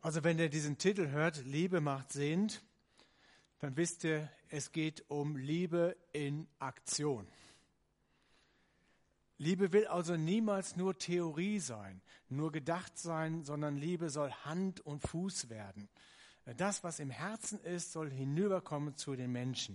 Also wenn ihr diesen Titel hört, Liebe macht sehend, dann wisst ihr, es geht um Liebe in Aktion. Liebe will also niemals nur Theorie sein, nur gedacht sein, sondern Liebe soll Hand und Fuß werden. Das, was im Herzen ist, soll hinüberkommen zu den Menschen.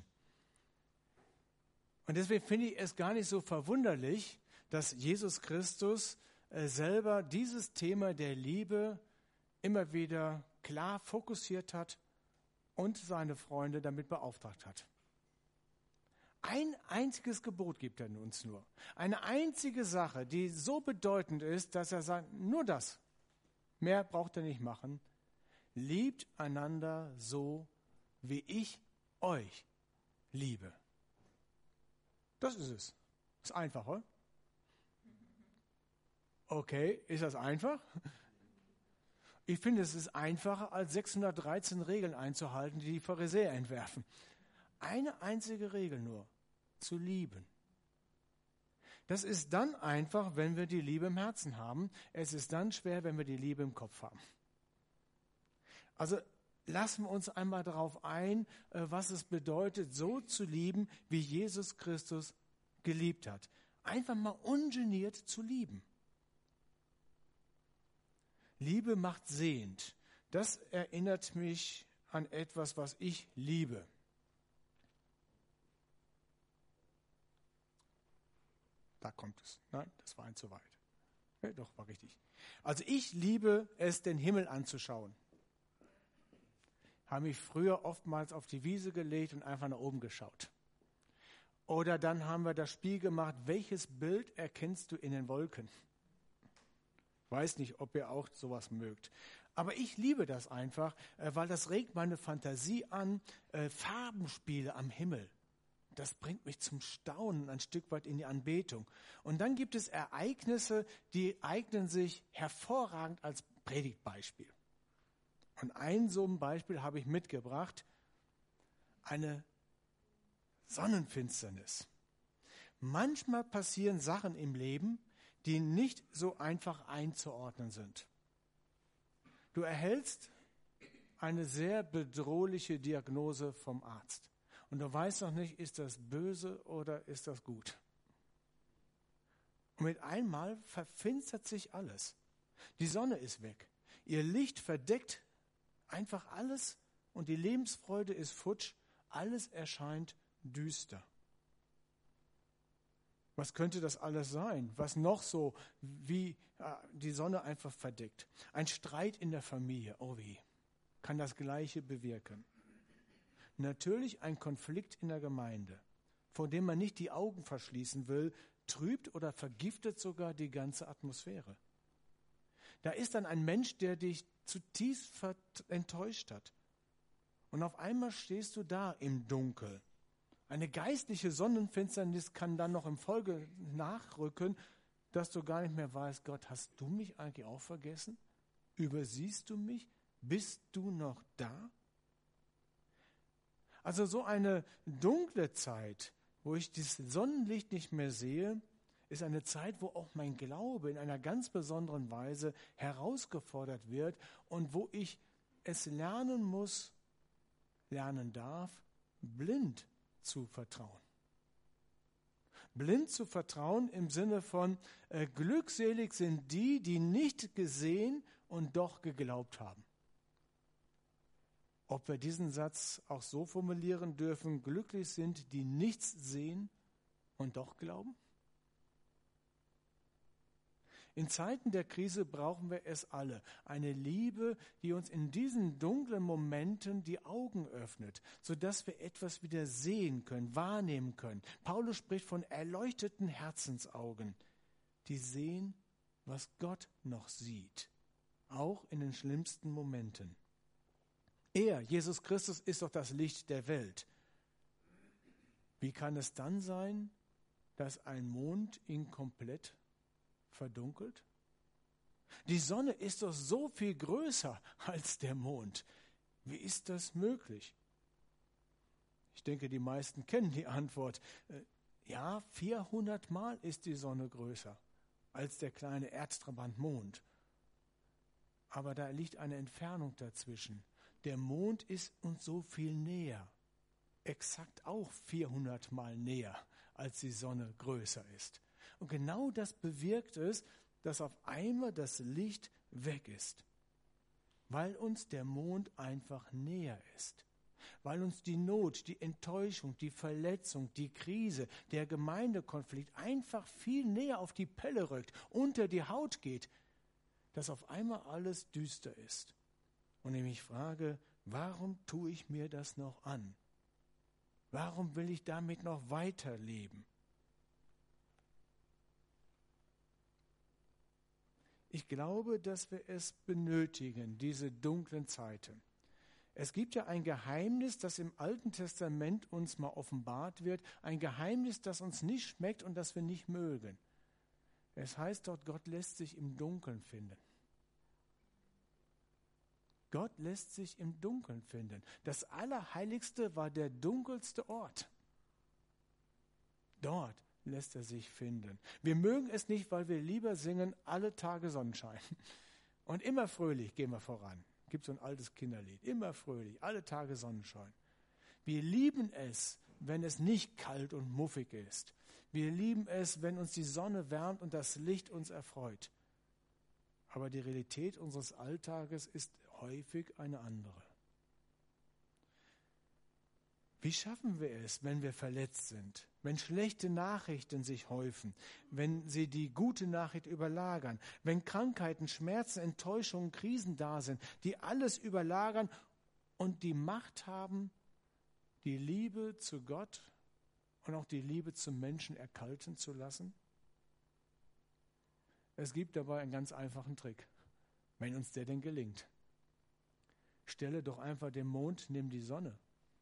Und deswegen finde ich es gar nicht so verwunderlich, dass Jesus Christus selber dieses Thema der Liebe immer wieder klar fokussiert hat und seine Freunde damit beauftragt hat. Ein einziges Gebot gibt er uns nur. Eine einzige Sache, die so bedeutend ist, dass er sagt, nur das. Mehr braucht er nicht machen. Liebt einander so, wie ich euch liebe. Das ist es. Ist einfach, oder? Okay, ist das einfach? Ich finde, es ist einfacher, als 613 Regeln einzuhalten, die die Pharisäer entwerfen. Eine einzige Regel nur, zu lieben. Das ist dann einfach, wenn wir die Liebe im Herzen haben. Es ist dann schwer, wenn wir die Liebe im Kopf haben. Also lassen wir uns einmal darauf ein, was es bedeutet, so zu lieben, wie Jesus Christus geliebt hat. Einfach mal ungeniert zu lieben. Liebe macht sehend. Das erinnert mich an etwas, was ich liebe. Da kommt es. Nein, das war zu weit. Ja, doch, war richtig. Also ich liebe es, den Himmel anzuschauen. Habe mich früher oftmals auf die Wiese gelegt und einfach nach oben geschaut. Oder dann haben wir das Spiel gemacht, welches Bild erkennst du in den Wolken? Weiß nicht, ob ihr auch sowas mögt. Aber ich liebe das einfach, weil das regt meine Fantasie an. Farbenspiele am Himmel. Das bringt mich zum Staunen ein Stück weit in die Anbetung. Und dann gibt es Ereignisse, die eignen sich hervorragend als Predigtbeispiel. Und ein so ein Beispiel habe ich mitgebracht. Eine Sonnenfinsternis. Manchmal passieren Sachen im Leben, die nicht so einfach einzuordnen sind. Du erhältst eine sehr bedrohliche Diagnose vom Arzt. Und du weißt noch nicht, ist das böse oder ist das gut? Und mit einmal verfinstert sich alles. Die Sonne ist weg. Ihr Licht verdeckt einfach alles und die Lebensfreude ist futsch. Alles erscheint düster. Was könnte das alles sein? Was noch so wie die Sonne einfach verdeckt? Ein Streit in der Familie, oh wie, kann das Gleiche bewirken. Natürlich ein Konflikt in der Gemeinde, vor dem man nicht die Augen verschließen will, trübt oder vergiftet sogar die ganze Atmosphäre. Da ist dann ein Mensch, der dich zutiefst enttäuscht hat. Und auf einmal stehst du da im Dunkel. Eine geistliche Sonnenfinsternis kann dann noch im Folge nachrücken, dass du gar nicht mehr weißt, Gott, hast du mich eigentlich auch vergessen? Übersiehst du mich? Bist du noch da? Also so eine dunkle Zeit, wo ich das Sonnenlicht nicht mehr sehe, ist eine Zeit, wo auch mein Glaube in einer ganz besonderen Weise herausgefordert wird und wo ich es lernen muss, lernen darf, blind zu vertrauen. Blind zu vertrauen im Sinne von glückselig sind die, die nicht gesehen und doch geglaubt haben. Ob wir diesen Satz auch so formulieren dürfen, glücklich sind, die nichts sehen und doch glauben? In Zeiten der Krise brauchen wir es alle. Eine Liebe, die uns in diesen dunklen Momenten die Augen öffnet, sodass wir etwas wieder sehen können, wahrnehmen können. Paulus spricht von erleuchteten Herzensaugen, die sehen, was Gott noch sieht, auch in den schlimmsten Momenten. Er, Jesus Christus, ist doch das Licht der Welt. Wie kann es dann sein, dass ein Mond ihn komplett verdunkelt? Die Sonne ist doch so viel größer als der Mond. Wie ist das möglich? Ich denke, die meisten kennen die Antwort. Ja, 400 Mal ist die Sonne größer als der kleine Erdtrabant Mond. aber da liegt eine Entfernung dazwischen. Der Mond ist uns so viel näher, exakt auch 400 Mal näher, als die Sonne größer ist. Und genau das bewirkt es, dass auf einmal das Licht weg ist, weil uns der Mond einfach näher ist, weil uns die Not, die Enttäuschung, die Verletzung, die Krise, der Gemeindekonflikt einfach viel näher auf die Pelle rückt, unter die Haut geht, dass auf einmal alles düster ist. Und ich mich frage, warum tue ich mir das noch an? Warum will ich damit noch weiterleben? Ich glaube, dass wir es benötigen, diese dunklen Zeiten. Es gibt ja ein Geheimnis, das im Alten Testament uns mal offenbart wird, ein Geheimnis, das uns nicht schmeckt und das wir nicht mögen. Es heißt dort, Gott lässt sich im Dunkeln finden. Gott lässt sich im Dunkeln finden. Das Allerheiligste war der dunkelste Ort. Dort lässt er sich finden. Wir mögen es nicht, weil wir lieber singen, alle Tage Sonnenschein. Und immer fröhlich gehen wir voran. Gibt so ein altes Kinderlied. Immer fröhlich, alle Tage Sonnenschein. Wir lieben es, wenn es nicht kalt und muffig ist. Wir lieben es, wenn uns die Sonne wärmt und das Licht uns erfreut. Aber die Realität unseres Alltages ist häufig eine andere. Wie schaffen wir es, wenn wir verletzt sind, wenn schlechte Nachrichten sich häufen, wenn sie die gute Nachricht überlagern, wenn Krankheiten, Schmerzen, Enttäuschungen, Krisen da sind, die alles überlagern und die Macht haben, die Liebe zu Gott und auch die Liebe zum Menschen erkalten zu lassen? Es gibt dabei einen ganz einfachen Trick, wenn uns der denn gelingt. Stelle doch einfach den Mond neben die Sonne.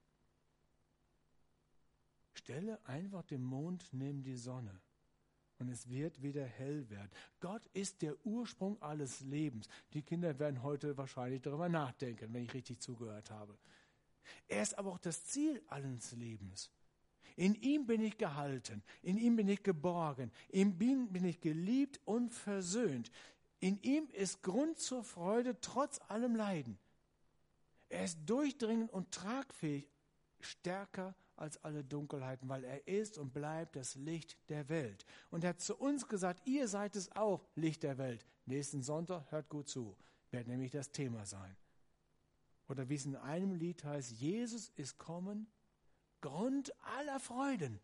Stelle einfach den Mond neben die Sonne und es wird wieder hell werden. Gott ist der Ursprung alles Lebens. Die Kinder werden heute wahrscheinlich darüber nachdenken, wenn ich richtig zugehört habe. Er ist aber auch das Ziel alles Lebens. In ihm bin ich gehalten, in ihm bin ich geborgen, in ihm bin ich geliebt und versöhnt. In ihm ist Grund zur Freude trotz allem Leiden. Er ist durchdringend und tragfähig, stärker als alle Dunkelheiten, weil er ist und bleibt das Licht der Welt. Und er hat zu uns gesagt, ihr seid es auch, Licht der Welt. Nächsten Sonntag, hört gut zu, wird nämlich das Thema sein. Oder wie es in einem Lied heißt, Jesus ist kommen, Grund aller Freuden.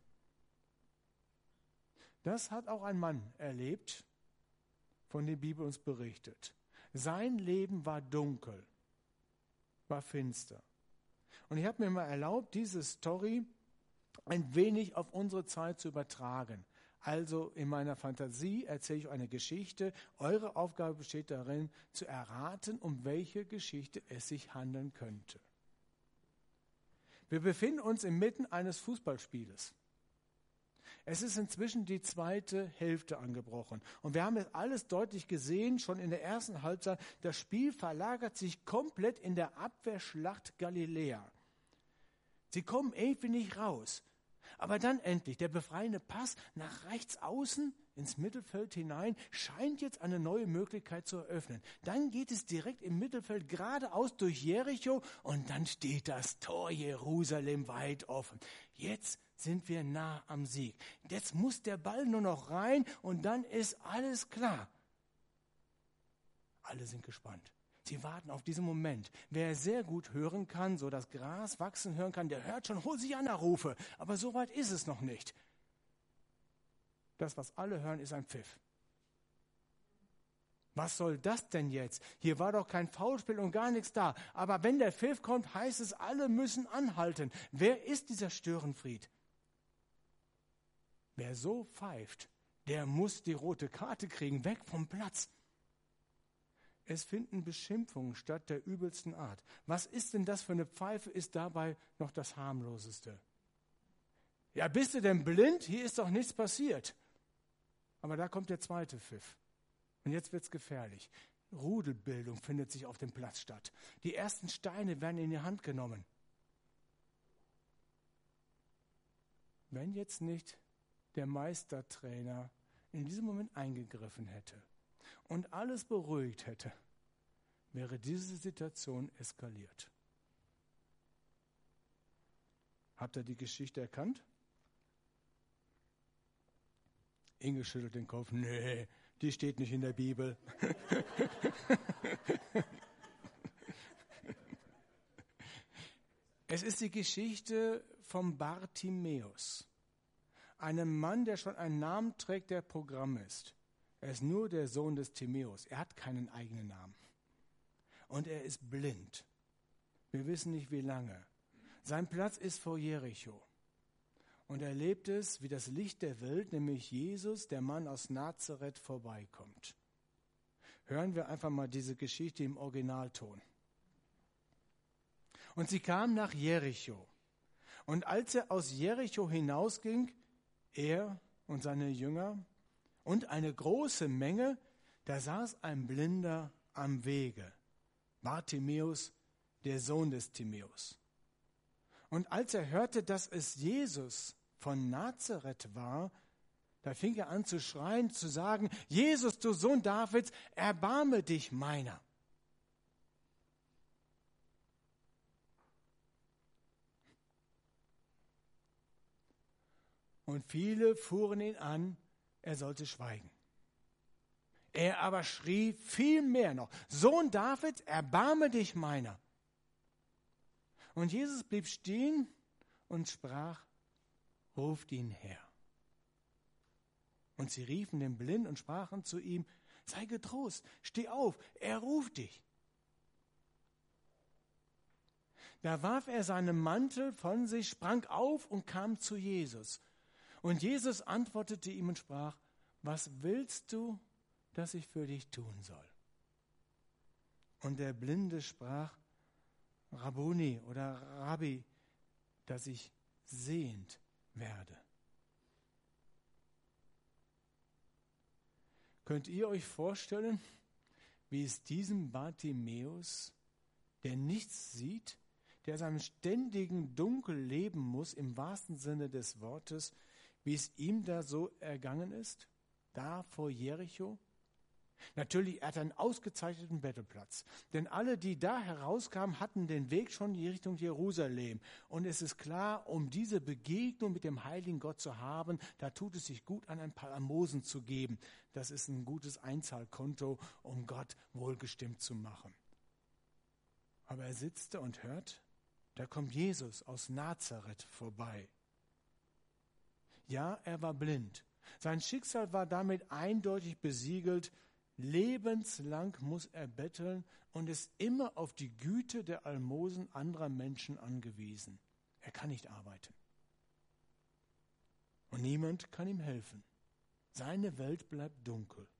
Das hat auch ein Mann erlebt, von dem die Bibel uns berichtet. Sein Leben war dunkel, war finster. Und ich habe mir mal erlaubt, diese Story ein wenig auf unsere Zeit zu übertragen. Also in meiner Fantasie erzähle ich euch eine Geschichte. Eure Aufgabe besteht darin, zu erraten, um welche Geschichte es sich handeln könnte. Wir befinden uns inmitten eines Fußballspieles. Es ist inzwischen die zweite Hälfte angebrochen. Und wir haben es alles deutlich gesehen, schon in der ersten Halbzeit. Das Spiel verlagert sich komplett in der Abwehrschlacht Galiläa. Sie kommen irgendwie nicht raus. Aber dann endlich, der befreiende Pass nach rechts außen ins Mittelfeld hinein, scheint jetzt eine neue Möglichkeit zu eröffnen. Dann geht es direkt im Mittelfeld geradeaus durch Jericho und dann steht das Tor Jerusalem weit offen. Jetzt sind wir nah am Sieg. Jetzt muss der Ball nur noch rein und dann ist alles klar. Alle sind gespannt. Sie warten auf diesen Moment. Wer sehr gut hören kann, so das Gras wachsen hören kann, der hört schon Hosianna-Rufe. Aber so weit ist es noch nicht. Das, was alle hören, ist ein Pfiff. Was soll das denn jetzt? Hier war doch kein Foulspiel und gar nichts da. Aber wenn der Pfiff kommt, heißt es, alle müssen anhalten. Wer ist dieser Störenfried? Wer so pfeift, der muss die rote Karte kriegen, weg vom Platz. Es finden Beschimpfungen statt der übelsten Art. Was ist denn das für eine Pfeife, ist dabei noch das harmloseste. Ja, bist du denn blind? Hier ist doch nichts passiert. Aber da kommt der zweite Pfiff. Und jetzt wird's gefährlich. Rudelbildung findet sich auf dem Platz statt. Die ersten Steine werden in die Hand genommen. Wenn jetzt nicht der Meistertrainer in diesem Moment eingegriffen hätte und alles beruhigt hätte, wäre diese Situation eskaliert. Habt ihr die Geschichte erkannt? Inge schüttelt den Kopf. Nee, die steht nicht in der Bibel. Es ist die Geschichte vom Bartimäus. Einem Mann, der schon einen Namen trägt, der Programm ist. Er ist nur der Sohn des Timäus. Er hat keinen eigenen Namen. Und er ist blind. Wir wissen nicht, wie lange. Sein Platz ist vor Jericho. Und er erlebt es, wie das Licht der Welt, nämlich Jesus, der Mann aus Nazareth, vorbeikommt. Hören wir einfach mal diese Geschichte im Originalton. Und sie kam nach Jericho. Und als er aus Jericho hinausging, er und seine Jünger und eine große Menge, da saß ein Blinder am Wege, Bartimäus, der Sohn des Timäus. Und als er hörte, dass es Jesus von Nazareth war, da fing er an zu schreien, zu sagen: Jesus, du Sohn Davids, erbarme dich meiner. Und viele fuhren ihn an, er sollte schweigen. Er aber schrie viel mehr noch: Sohn Davids, erbarme dich meiner. Und Jesus blieb stehen und sprach: Ruft ihn her. Und sie riefen den Blinden und sprachen zu ihm: Sei getrost, steh auf, er ruft dich. Da warf er seinen Mantel von sich, sprang auf und kam zu Jesus. Und Jesus antwortete ihm und sprach: Was willst du, dass ich für dich tun soll? Und der Blinde sprach: Rabbuni oder Rabbi, dass ich sehend werde. Könnt ihr euch vorstellen, wie es diesem Bartimäus, der nichts sieht, der seinem ständigen Dunkel leben muss, im wahrsten Sinne des Wortes, wie es ihm da so ergangen ist, da vor Jericho? Natürlich, er hat einen ausgezeichneten Bettelplatz, denn alle, die da herauskamen, hatten den Weg schon in Richtung Jerusalem. Und es ist klar, um diese Begegnung mit dem heiligen Gott zu haben, da tut es sich gut an, ein paar Almosen zu geben. Das ist ein gutes Einzahlkonto, um Gott wohlgestimmt zu machen. Aber er sitzt und hört, da kommt Jesus aus Nazareth vorbei. Ja, er war blind. Sein Schicksal war damit eindeutig besiegelt. Lebenslang muss er betteln und ist immer auf die Güte der Almosen anderer Menschen angewiesen. Er kann nicht arbeiten. Und niemand kann ihm helfen. Seine Welt bleibt dunkel.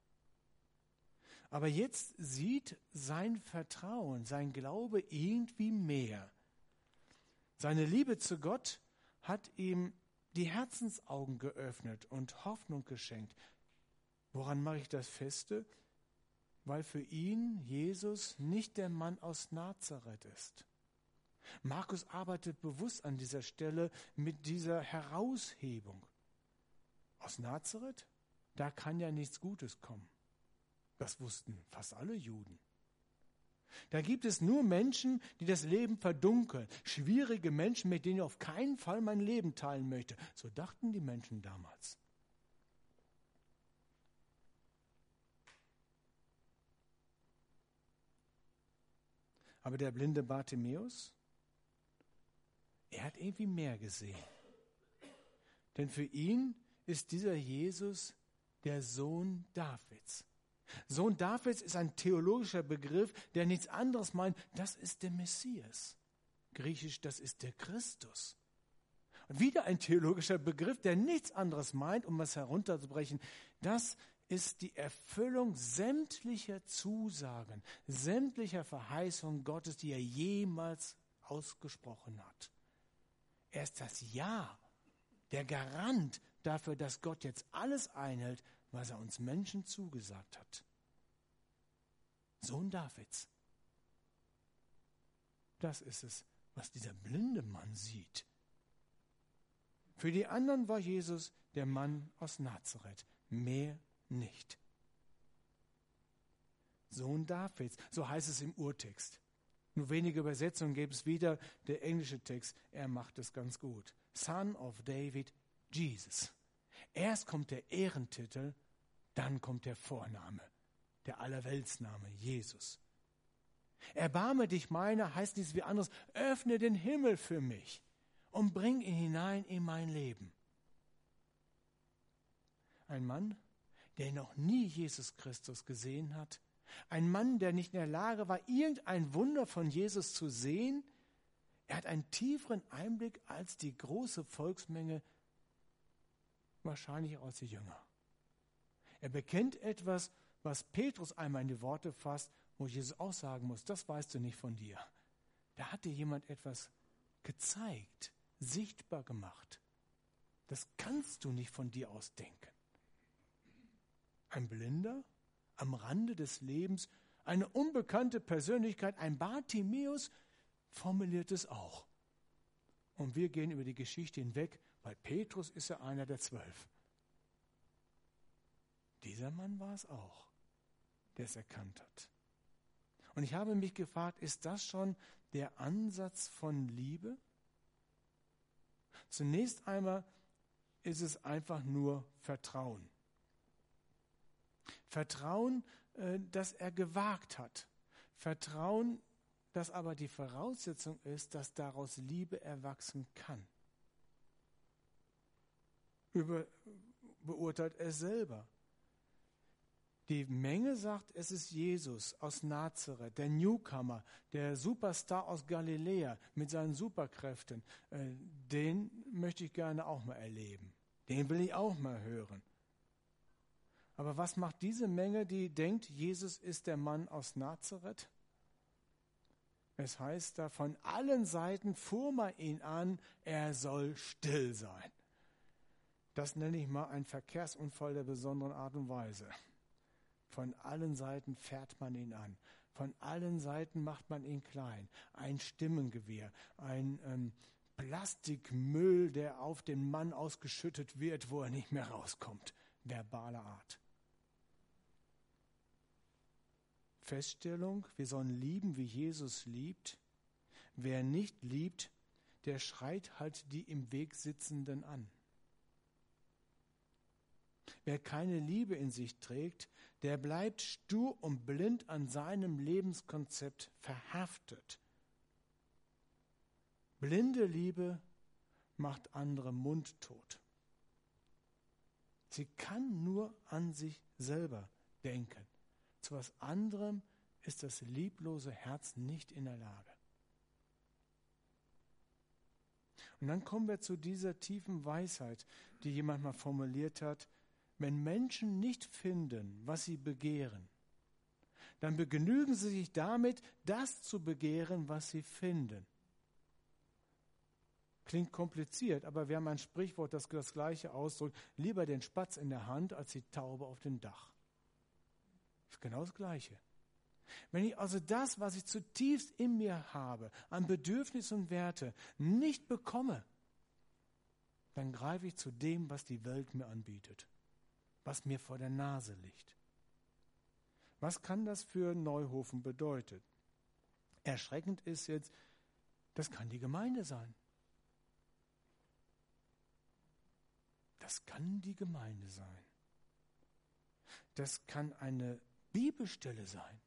Aber jetzt sieht sein Vertrauen, sein Glaube irgendwie mehr. Seine Liebe zu Gott hat ihm die Herzensaugen geöffnet und Hoffnung geschenkt. Woran mache ich das feste? Weil für ihn Jesus nicht der Mann aus Nazareth ist. Markus arbeitet bewusst an dieser Stelle mit dieser Heraushebung. Aus Nazareth? Da kann ja nichts Gutes kommen. Das wussten fast alle Juden. Da gibt es nur Menschen, die das Leben verdunkeln. Schwierige Menschen, mit denen ich auf keinen Fall mein Leben teilen möchte. So dachten die Menschen damals. Aber der blinde Bartimäus, er hat irgendwie mehr gesehen. Denn für ihn ist dieser Jesus der Sohn Davids. Sohn Davids ist ein theologischer Begriff, der nichts anderes meint, das ist der Messias. Griechisch, das ist der Christus. Und wieder ein theologischer Begriff, der nichts anderes meint, um was herunterzubrechen, das ist die Erfüllung sämtlicher Zusagen, sämtlicher Verheißungen Gottes, die er jemals ausgesprochen hat. Er ist das Ja, der Garant dafür, dass Gott jetzt alles einhält, was er uns Menschen zugesagt hat. Sohn Davids. Das ist es, was dieser blinde Mann sieht. Für die anderen war Jesus der Mann aus Nazareth, mehr nicht. Sohn Davids, so heißt es im Urtext. Nur wenige Übersetzungen gäbe es wieder. Der englische Text, er macht es ganz gut. Son of David, Jesus. Erst kommt der Ehrentitel, dann kommt der Vorname, der Allerweltsname, Jesus. Erbarme dich meiner heißt nichts wie anderes, öffne den Himmel für mich und bring ihn hinein in mein Leben. Ein Mann, der noch nie Jesus Christus gesehen hat, ein Mann, der nicht in der Lage war, irgendein Wunder von Jesus zu sehen, er hat einen tieferen Einblick als die große Volksmenge, wahrscheinlich auch die Jünger. Er bekennt etwas, was Petrus einmal in die Worte fasst, wo Jesus auch sagen muss, das weißt du nicht von dir. Da hat dir jemand etwas gezeigt, sichtbar gemacht. Das kannst du nicht von dir aus denken. Ein Blinder am Rande des Lebens, eine unbekannte Persönlichkeit, ein Bartimäus, formuliert es auch. Und wir gehen über die Geschichte hinweg, weil Petrus ist ja einer der 12. Dieser Mann war es auch, der es erkannt hat. Und ich habe mich gefragt, ist das schon der Ansatz von Liebe? Zunächst einmal ist es einfach nur Vertrauen. Vertrauen, dass er gewagt hat. Vertrauen, dass aber die Voraussetzung ist, dass daraus Liebe erwachsen kann. Beurteilt es selber. Die Menge sagt, es ist Jesus aus Nazareth, der Newcomer, der Superstar aus Galiläa mit seinen Superkräften. Den möchte ich gerne auch mal erleben. Den will ich auch mal hören. Aber was macht diese Menge, die denkt, Jesus ist der Mann aus Nazareth? Es heißt da, von allen Seiten fuhr man ihn an, er soll still sein. Das nenne ich mal einen Verkehrsunfall der besonderen Art und Weise. Von allen Seiten fährt man ihn an. Von allen Seiten macht man ihn klein. Ein Stimmengewehr, ein Plastikmüll, der auf den Mann ausgeschüttet wird, wo er nicht mehr rauskommt. Verbaler Art. Feststellung, wir sollen lieben, wie Jesus liebt. Wer nicht liebt, der schreit halt die im Weg Sitzenden an. Wer keine Liebe in sich trägt, der bleibt stur und blind an seinem Lebenskonzept verhaftet. Blinde Liebe macht andere mundtot. Sie kann nur an sich selber denken. Zu was anderem ist das lieblose Herz nicht in der Lage. Und dann kommen wir zu dieser tiefen Weisheit, die jemand mal formuliert hat: Wenn Menschen nicht finden, was sie begehren, dann begnügen sie sich damit, das zu begehren, was sie finden. Klingt kompliziert, aber wir haben ein Sprichwort, das das Gleiche ausdrückt: Lieber den Spatz in der Hand als die Taube auf dem Dach. Das ist genau das Gleiche. Wenn ich also das, was ich zutiefst in mir habe, an Bedürfnis und Werte, nicht bekomme, dann greife ich zu dem, was die Welt mir anbietet, was mir vor der Nase liegt. Was kann das für Neuhofen bedeuten? Erschreckend ist jetzt, das kann die Gemeinde sein. Das kann die Gemeinde sein. Das kann eine Bibelstelle sein.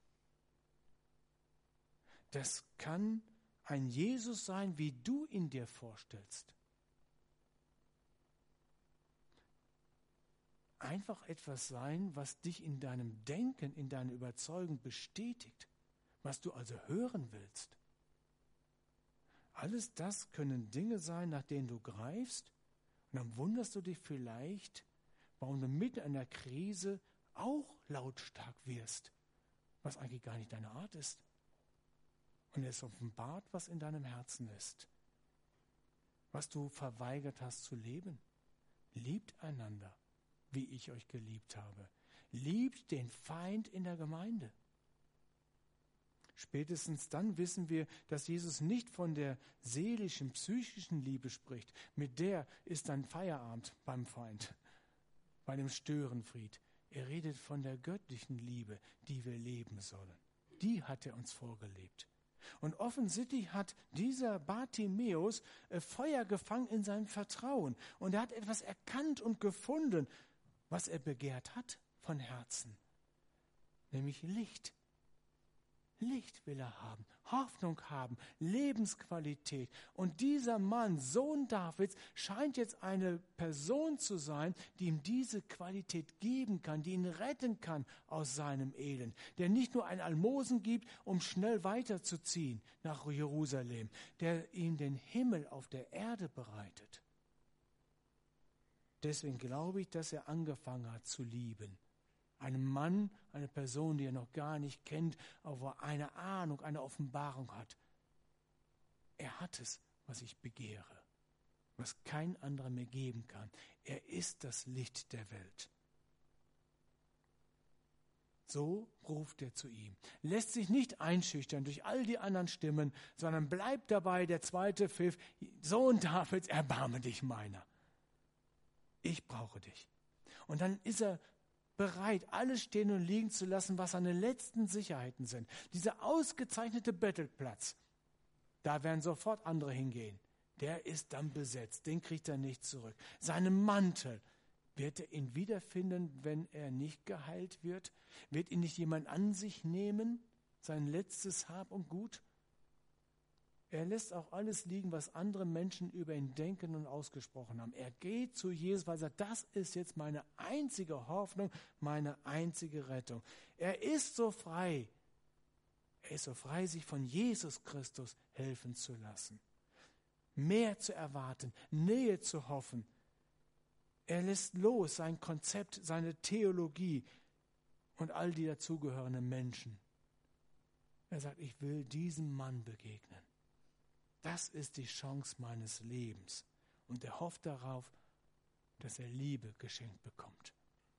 Das kann ein Jesus sein, wie du ihn dir vorstellst. Einfach etwas sein, was dich in deinem Denken, in deiner Überzeugung bestätigt, was du also hören willst. Alles das können Dinge sein, nach denen du greifst, und dann wunderst du dich vielleicht, warum du mitten in einer Krise auch lautstark wirst, was eigentlich gar nicht deine Art ist. Und es offenbart, was in deinem Herzen ist, was du verweigert hast zu leben. Liebt einander, wie ich euch geliebt habe. Liebt den Feind in der Gemeinde. Spätestens dann wissen wir, dass Jesus nicht von der seelischen, psychischen Liebe spricht. Mit der ist dann Feierabend beim Feind, bei dem Störenfried. Er redet von der göttlichen Liebe, die wir leben sollen. Die hat er uns vorgelebt. Und offensichtlich hat dieser Bartimäus Feuer gefangen in seinem Vertrauen. Und er hat etwas erkannt und gefunden, was er begehrt hat von Herzen. Nämlich Licht. Licht will er haben, Hoffnung haben, Lebensqualität. Und dieser Mann, Sohn Davids, scheint jetzt eine Person zu sein, die ihm diese Qualität geben kann, die ihn retten kann aus seinem Elend. Der nicht nur ein Almosen gibt, um schnell weiterzuziehen nach Jerusalem, der ihm den Himmel auf der Erde bereitet. Deswegen glaube ich, dass er angefangen hat zu lieben. Einem Mann, eine Person, die er noch gar nicht kennt, aber eine Ahnung, eine Offenbarung hat. Er hat es, was ich begehre, was kein anderer mir geben kann. Er ist das Licht der Welt. So ruft er zu ihm, lässt sich nicht einschüchtern durch all die anderen Stimmen, sondern bleibt dabei, der zweite Pfiff, Sohn Davids, erbarme dich meiner. Ich brauche dich. Und dann ist er bereit, alles stehen und liegen zu lassen, was seine letzten Sicherheiten sind. Dieser ausgezeichnete Bettelplatz, da werden sofort andere hingehen. Der ist dann besetzt, den kriegt er nicht zurück. Seinen Mantel, wird er ihn wiederfinden, wenn er nicht geheilt wird? Wird ihn nicht jemand an sich nehmen, sein letztes Hab und Gut? Er lässt auch alles liegen, was andere Menschen über ihn denken und ausgesprochen haben. Er geht zu Jesus, weil er sagt, das ist jetzt meine einzige Hoffnung, meine einzige Rettung. Er ist so frei. Er ist so frei, sich von Jesus Christus helfen zu lassen. Mehr zu erwarten, Nähe zu hoffen. Er lässt los sein Konzept, seine Theologie und all die dazugehörenden Menschen. Er sagt, ich will diesem Mann begegnen. Das ist die Chance meines Lebens. Und er hofft darauf, dass er Liebe geschenkt bekommt.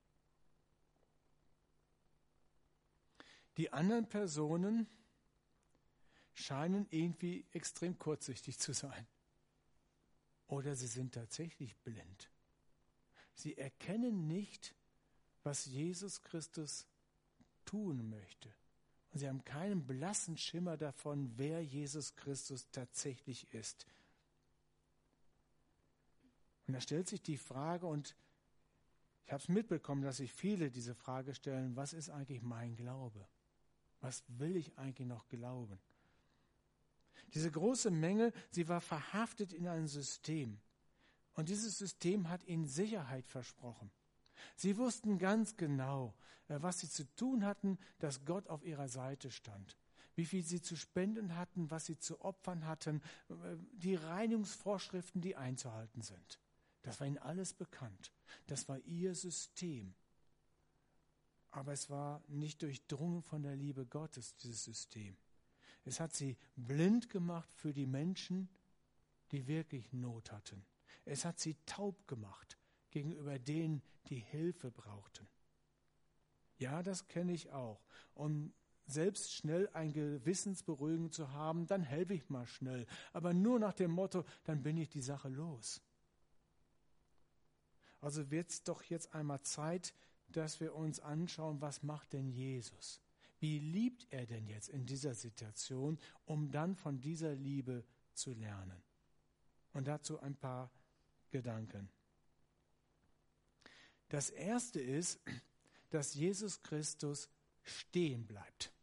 Die anderen Personen scheinen irgendwie extrem kurzsichtig zu sein. Oder sie sind tatsächlich blind. Sie erkennen nicht, was Jesus Christus tun möchte. Und sie haben keinen blassen Schimmer davon, wer Jesus Christus tatsächlich ist. Und da stellt sich die Frage, und ich habe es mitbekommen, dass sich viele diese Frage stellen, was ist eigentlich mein Glaube? Was will ich eigentlich noch glauben? Diese große Menge, sie war verhaftet in ein System. Und dieses System hat ihnen Sicherheit versprochen. Sie wussten ganz genau, was sie zu tun hatten, dass Gott auf ihrer Seite stand. Wie viel sie zu spenden hatten, was sie zu opfern hatten, die Reinigungsvorschriften, die einzuhalten sind. Das war ihnen alles bekannt. Das war ihr System. Aber es war nicht durchdrungen von der Liebe Gottes, dieses System. Es hat sie blind gemacht für die Menschen, die wirklich Not hatten. Es hat sie taub gemacht gegenüber denen, die Hilfe brauchten. Ja, das kenne ich auch. Um selbst schnell ein Gewissensberuhigen zu haben, dann helfe ich mal schnell. Aber nur nach dem Motto, dann bin ich die Sache los. Also wird es doch jetzt einmal Zeit, dass wir uns anschauen, was macht denn Jesus? Wie liebt er denn jetzt in dieser Situation, um dann von dieser Liebe zu lernen? Und dazu ein paar Gedanken. Das erste ist, dass Jesus Christus stehen bleibt.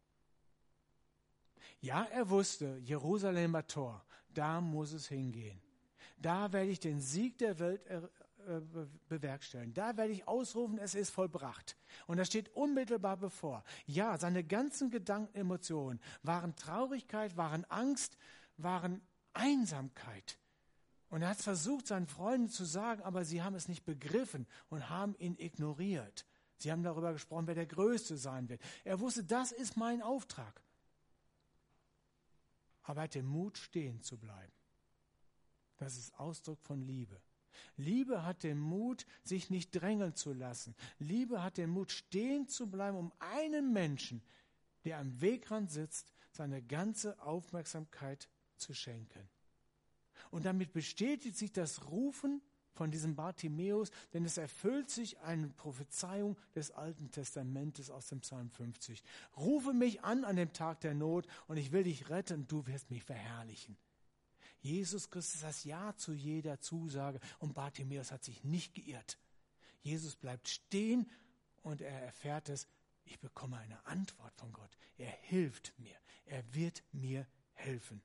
Ja, er wusste, Jerusalemer Tor, da muss es hingehen. Da werde ich den Sieg der Welt bewerkstelligen. Da werde ich ausrufen, es ist vollbracht. Und das steht unmittelbar bevor. Ja, seine ganzen Gedanken, Emotionen waren Traurigkeit, waren Angst, waren Einsamkeit. Und er hat versucht, seinen Freunden zu sagen, aber sie haben es nicht begriffen und haben ihn ignoriert. Sie haben darüber gesprochen, wer der Größte sein wird. Er wusste, das ist mein Auftrag. Aber er hat den Mut, stehen zu bleiben. Das ist Ausdruck von Liebe. Liebe hat den Mut, sich nicht drängeln zu lassen. Liebe hat den Mut, stehen zu bleiben, um einen Menschen, der am Wegrand sitzt, seine ganze Aufmerksamkeit zu schenken. Und damit bestätigt sich das Rufen von diesem Bartimäus, denn es erfüllt sich eine Prophezeiung des Alten Testamentes aus dem Psalm 50. Rufe mich an dem Tag der Not und ich will dich retten, du wirst mich verherrlichen. Jesus Christus das Ja zu jeder Zusage und Bartimäus hat sich nicht geirrt. Jesus bleibt stehen und er erfährt es, ich bekomme eine Antwort von Gott. Er hilft mir, er wird mir helfen.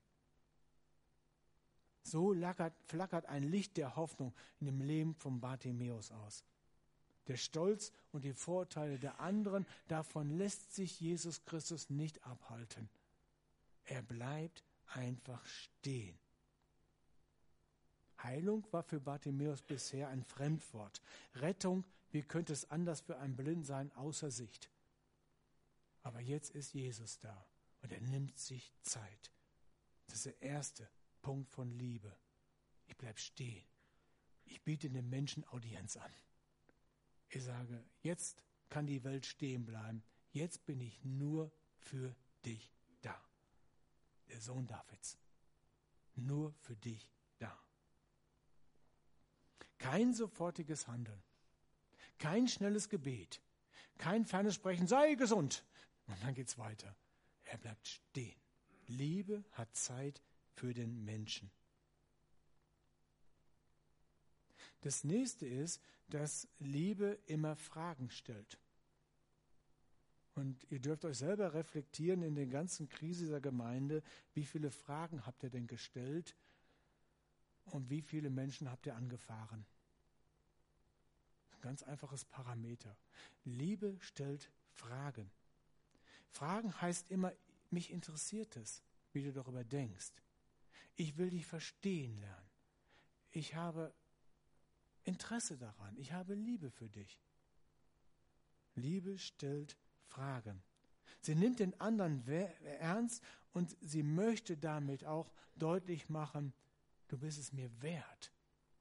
So flackert ein Licht der Hoffnung in dem Leben von Bartimäus aus. Der Stolz und die Vorteile der anderen, davon lässt sich Jesus Christus nicht abhalten. Er bleibt einfach stehen. Heilung war für Bartimäus bisher ein Fremdwort. Rettung, wie könnte es anders für einen Blinden sein, außer Sicht. Aber jetzt ist Jesus da und er nimmt sich Zeit. Das ist der erste Punkt von Liebe. Ich bleibe stehen. Ich biete den Menschen Audienz an. Ich sage, jetzt kann die Welt stehen bleiben. Jetzt bin ich nur für dich da. Der Sohn Davids. Nur für dich da. Kein sofortiges Handeln, kein schnelles Gebet, kein fernes Sprechen, sei gesund. Und dann geht's weiter. Er bleibt stehen. Liebe hat Zeit für den Menschen. Das nächste ist, dass Liebe immer Fragen stellt. Und ihr dürft euch selber reflektieren in der ganzen Krise dieser Gemeinde, wie viele Fragen habt ihr denn gestellt? Und wie viele Menschen habt ihr angefahren? Ein ganz einfaches Parameter. Liebe stellt Fragen. Fragen heißt immer, mich interessiert es, wie du darüber denkst. Ich will dich verstehen lernen. Ich habe Interesse daran. Ich habe Liebe für dich. Liebe stellt Fragen. Sie nimmt den anderen ernst und sie möchte damit auch deutlich machen, du bist es mir wert.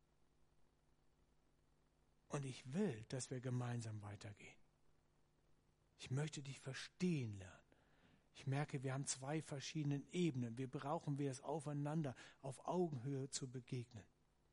Und ich will, dass wir gemeinsam weitergehen. Ich möchte dich verstehen lernen. Ich merke, wir haben zwei verschiedene Ebenen. Wir brauchen es aufeinander, auf Augenhöhe zu begegnen.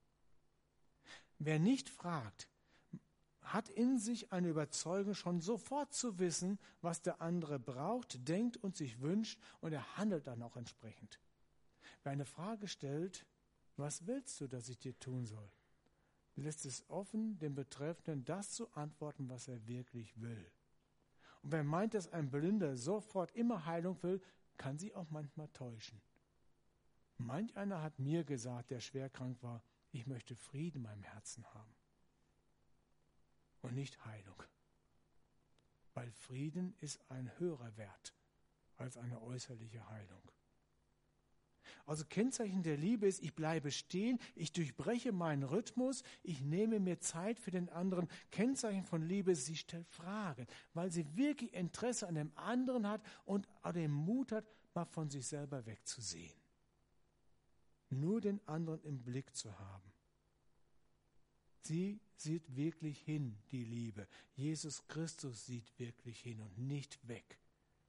Wer nicht fragt, hat in sich eine Überzeugung, schon sofort zu wissen, was der andere braucht, denkt und sich wünscht, und er handelt dann auch entsprechend. Wer eine Frage stellt, was willst du, dass ich dir tun soll? Lässt es offen, dem Betreffenden das zu antworten, was er wirklich will. Und wer meint, dass ein Blinder sofort immer Heilung will, kann sie auch manchmal täuschen. Manch einer hat mir gesagt, der schwer krank war, ich möchte Frieden in meinem Herzen haben. Und nicht Heilung. Weil Frieden ist ein höherer Wert als eine äußerliche Heilung. Also Kennzeichen der Liebe ist, ich bleibe stehen, ich durchbreche meinen Rhythmus, ich nehme mir Zeit für den anderen. Kennzeichen von Liebe ist, sie stellt Fragen, weil sie wirklich Interesse an dem anderen hat und den Mut hat, mal von sich selber wegzusehen. Nur den anderen im Blick zu haben. Sie sieht wirklich hin, die Liebe. Jesus Christus sieht wirklich hin und nicht weg.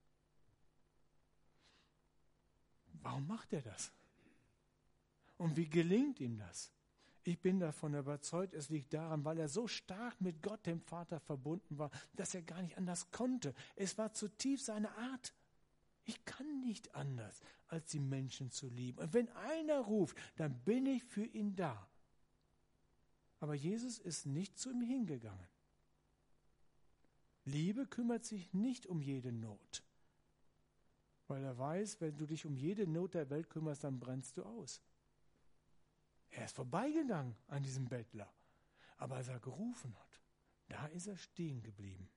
Warum macht er das? Und wie gelingt ihm das? Ich bin davon überzeugt, es liegt daran, weil er so stark mit Gott, dem Vater, verbunden war, dass er gar nicht anders konnte. Es war zutiefst seine Art. Ich kann nicht anders, als die Menschen zu lieben. Und wenn einer ruft, dann bin ich für ihn da. Aber Jesus ist nicht zu ihm hingegangen. Liebe kümmert sich nicht um jede Not. Weil er weiß, wenn du dich um jede Not der Welt kümmerst, dann brennst du aus. Er ist vorbeigegangen an diesem Bettler. Aber als er gerufen hat, da ist er stehen geblieben.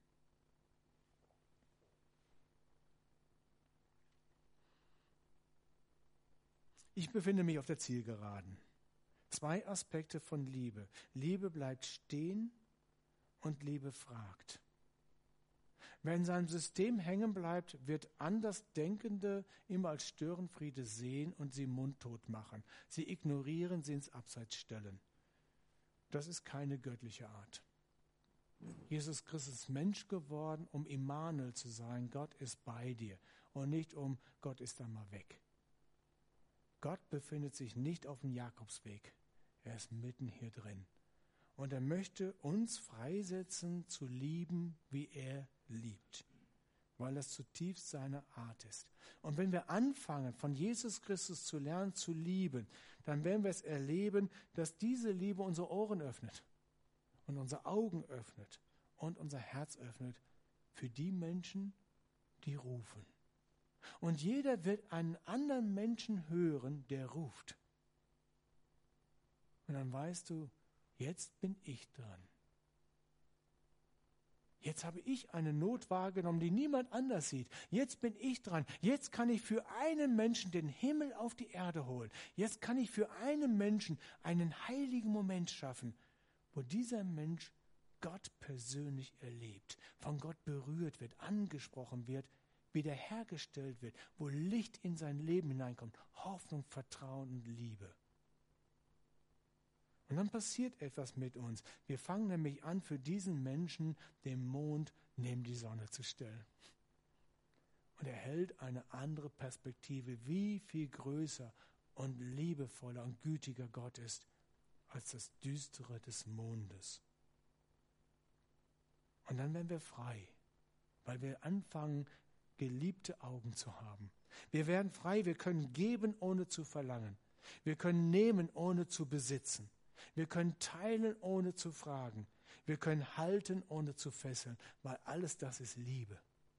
Ich befinde mich auf der Zielgeraden. 2 Aspekte von Liebe. Liebe bleibt stehen und Liebe fragt. Wer in seinem System hängen bleibt, wird Andersdenkende immer als Störenfriede sehen und sie mundtot machen. Sie ignorieren, sie ins Abseits stellen. Das ist keine göttliche Art. Jesus Christus ist Mensch geworden, um Immanuel zu sein. Gott ist bei dir und nicht um Gott ist da mal weg. Gott befindet sich nicht auf dem Jakobsweg. Er ist mitten hier drin. Und er möchte uns freisetzen, zu lieben, wie er liebt, weil das zutiefst seine Art ist. Und wenn wir anfangen, von Jesus Christus zu lernen, zu lieben, dann werden wir es erleben, dass diese Liebe unsere Ohren öffnet und unsere Augen öffnet und unser Herz öffnet für die Menschen, die rufen. Und jeder wird einen anderen Menschen hören, der ruft. Und dann weißt du, jetzt bin ich dran. Jetzt habe ich eine Not wahrgenommen, die niemand anders sieht. Jetzt bin ich dran. Jetzt kann ich für einen Menschen den Himmel auf die Erde holen. Jetzt kann ich für einen Menschen einen heiligen Moment schaffen, wo dieser Mensch Gott persönlich erlebt, von Gott berührt wird, angesprochen wird, wiederhergestellt wird, wo Licht in sein Leben hineinkommt, Hoffnung, Vertrauen und Liebe. Und dann passiert etwas mit uns. Wir fangen nämlich an, für diesen Menschen den Mond neben die Sonne zu stellen. Und er hält eine andere Perspektive, wie viel größer und liebevoller und gütiger Gott ist, als das Düstere des Mondes. Und dann werden wir frei, weil wir anfangen, geliebte Augen zu haben. Wir werden frei, wir können geben, ohne zu verlangen. Wir können nehmen, ohne zu besitzen. Wir können teilen, ohne zu fragen. Wir können halten, ohne zu fesseln, weil alles das ist Liebe.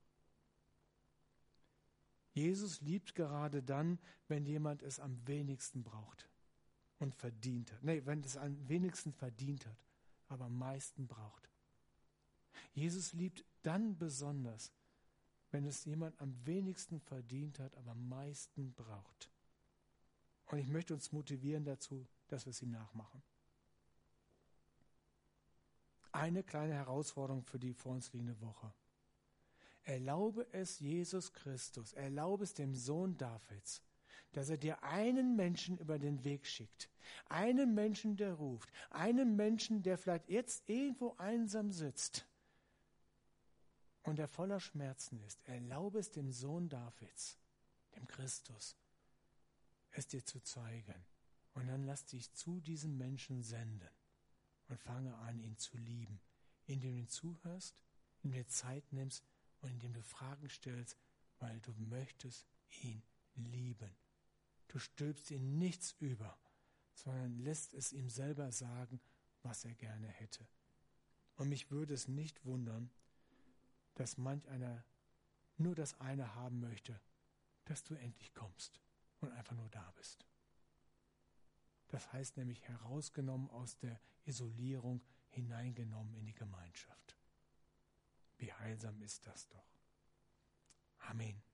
Jesus liebt gerade dann, wenn jemand es am wenigsten braucht und verdient hat. Wenn es am wenigsten verdient hat, aber am meisten braucht. Jesus liebt dann besonders, wenn es jemand am wenigsten verdient hat, aber am meisten braucht. Und ich möchte uns motivieren dazu, dass wir es ihm nachmachen. Eine kleine Herausforderung für die vor uns liegende Woche. Erlaube es Jesus Christus, erlaube es dem Sohn Davids, dass er dir einen Menschen über den Weg schickt. Einen Menschen, der ruft. Einen Menschen, der vielleicht jetzt irgendwo einsam sitzt und der voller Schmerzen ist. Erlaube es dem Sohn Davids, dem Christus, es dir zu zeigen. Und dann lass dich zu diesem Menschen senden. Und fange an, ihn zu lieben, indem du ihm zuhörst, indem du dir Zeit nimmst und indem du Fragen stellst, weil du möchtest ihn lieben. Du stülpst ihm nichts über, sondern lässt es ihm selber sagen, was er gerne hätte. Und mich würde es nicht wundern, dass manch einer nur das eine haben möchte, dass du endlich kommst und einfach nur da bist. Das heißt nämlich herausgenommen aus der Isolierung, hineingenommen in die Gemeinschaft. Wie heilsam ist das doch. Amen.